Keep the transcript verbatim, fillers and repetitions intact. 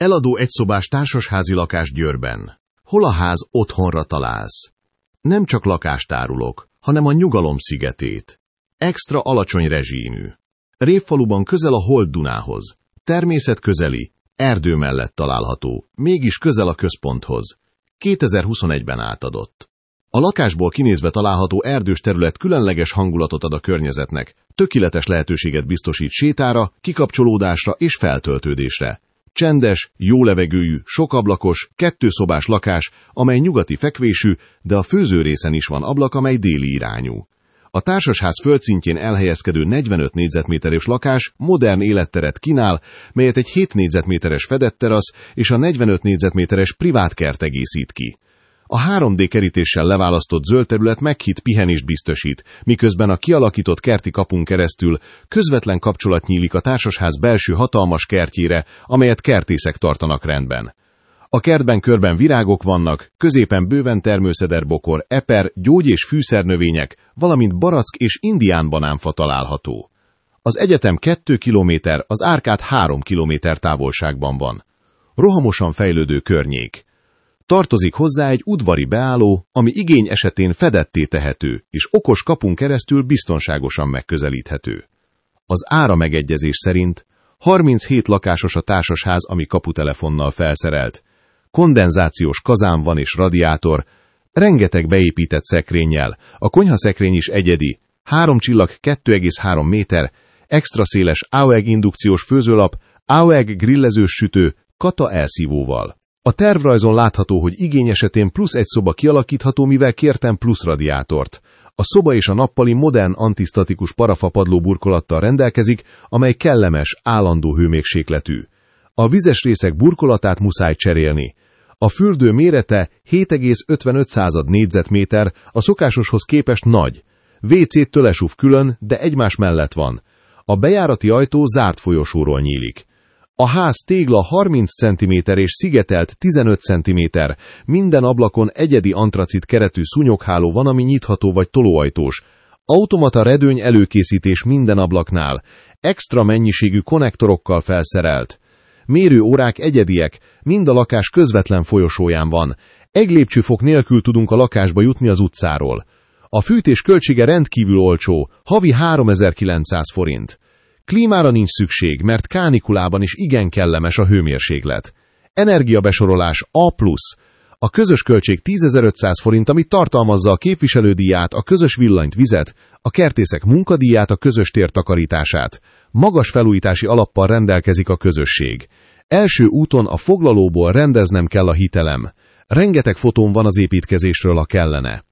Eladó egyszobás társasházi lakás Győrben. Hol a ház, otthonra találsz? Nem csak lakást árulok, hanem a nyugalom szigetét. Extra alacsony rezsímű. Révfaluban közel a Holt Dunához. Természet közeli, erdő mellett található, mégis közel a központhoz. kétezer-huszonegyben átadott. A lakásból kinézve található erdős terület különleges hangulatot ad a környezetnek, tökéletes lehetőséget biztosít sétára, kikapcsolódásra és feltöltődésre. Csendes, jó levegőjű, sokablakos, kettőszobás lakás, amely nyugati fekvésű, de a főzőrészen is van ablak, amely déli irányú. A társasház földszintjén elhelyezkedő negyvenöt négyzetméteres lakás modern életteret kínál, melyet egy hét négyzetméteres fedett terasz és a negyvenöt négyzetméteres privát kert egészít ki. A három dé kerítéssel leválasztott zöld terület meghitt pihenést biztosít, miközben a kialakított kerti kapun keresztül közvetlen kapcsolat nyílik a társasház belső hatalmas kertjére, amelyet kertészek tartanak rendben. A kertben körben virágok vannak, középen bőven termőszederbokor, eper, gyógy- és fűszernövények, valamint barack és indián banánfa található. Az egyetem két kilométer, az árkád három kilométer távolságban van. Rohamosan fejlődő környék. Tartozik hozzá egy udvari beálló, ami igény esetén fedetté tehető, és okos kapun keresztül biztonságosan megközelíthető. Az ára megegyezés szerint harminchét lakásos a társasház, ami kaputelefonnal felszerelt. Kondenzációs kazán van és radiátor, rengeteg beépített szekrényel, a konyhaszekrény is egyedi, három csillag két egész három méter, extra széles á o e gé indukciós főzőlap, á o e gé grillezős sütő, kata elszívóval. A tervrajzon látható, hogy igény esetén plusz egy szoba kialakítható, mivel kértem plusz radiátort. A szoba és a nappali modern antisztatikus parafapadló burkolattal rendelkezik, amely kellemes, állandó hőmérsékletű. A vizes részek burkolatát muszáj cserélni. A fürdő mérete hét egész ötvenöt négyzetméter, a szokásoshoz képest nagy. vé cé tölesúv külön, de egymás mellett van. A bejárati ajtó zárt folyosóról nyílik. A ház tégla harminc centiméter és szigetelt tizenöt centiméter, minden ablakon egyedi antracit keretű szúnyogháló van, ami nyitható vagy tolóajtós. Automata redőny előkészítés minden ablaknál, extra mennyiségű konnektorokkal felszerelt. Mérőórák egyediek, mind a lakás közvetlen folyosóján van. Egy lépcsőfok nélkül tudunk a lakásba jutni az utcáról. A fűtés költsége rendkívül olcsó, havi háromezer-kilencszáz forint. Klímára nincs szükség, mert kánikulában is igen kellemes a hőmérséklet. Energiabesorolás A plusz. A közös költség tízezer-ötszáz forint, ami tartalmazza a képviselődíját, a közös villanyt, vizet, a kertészek munkadíját, a közös tér takarítását. Magas felújítási alappal rendelkezik a közösség. Első úton a foglalóból rendeznem kell a hitelem. Rengeteg fotón van az építkezésről, a kellene.